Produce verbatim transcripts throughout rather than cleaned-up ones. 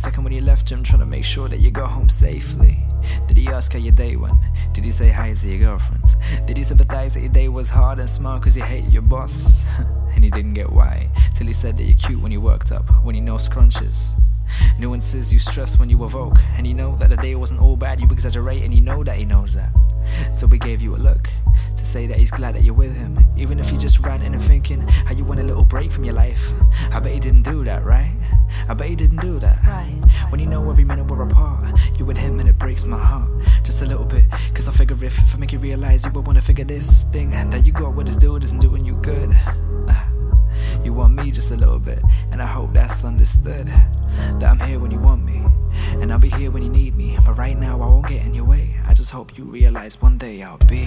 second when you left him, trying to make sure that you got home safely? Did he ask how your day went? Did he say hi to your girlfriends? Did he sympathize that your day was hard and smart cause you hated your boss? And he didn't get why, till he said that you're cute when you worked up, when you know scrunches. Nuances you stress when you evoke, and you know that the day wasn't all bad, you exaggerate and you know that he knows that. So he gave you a look, to say that he's glad that you're with him, even if you're just ranting and thinking how you want a little break from your life. I bet he didn't do that, right? I bet he didn't do that. Right. When you know every minute we're apart, you with him and it breaks my heart just a little bit, cause I figure if, if I make you realize you would wanna figure this thing that you got with this dude isn't doing you good. You want me just a little bit, and I hope that's understood, that I'm here when you want me, and I'll be here when you need me. But right now I won't get in your way. I just hope you realize one day I'll be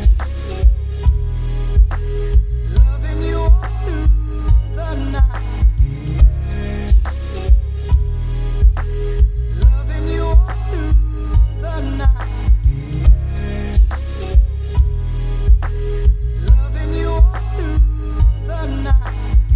loving you all through the night. Loving you all through the night. Loving you all through the night.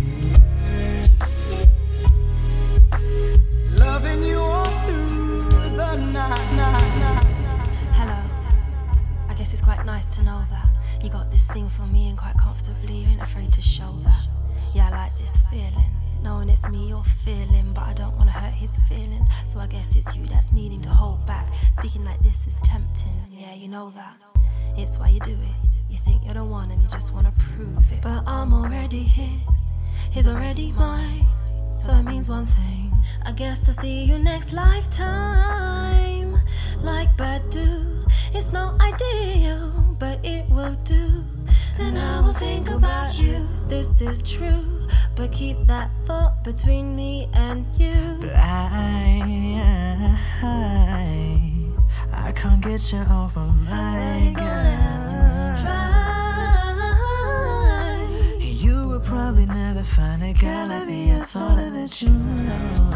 Loving you all through the night. Hello. I guess it's quite nice to know that you got this thing for me and quite comfortably, you ain't afraid to show that. Yeah, I like this feeling, knowing it's me you're feeling, but I don't wanna hurt his feelings. So I guess it's you that's needing to hold back. Speaking like this is tempting, yeah, you know that. It's why you do it. You think you're the one and you just wanna prove it. But I'm already his, he's already mine. So it means one thing, I guess I'll see you next lifetime. Like Badu, it's not ideal, but it will do. And I will think about you, this is true, but keep that thought between me and you. But I, I, I can't get you over my You're gonna have to try. You will probably never find a girl like me. I thought that you know.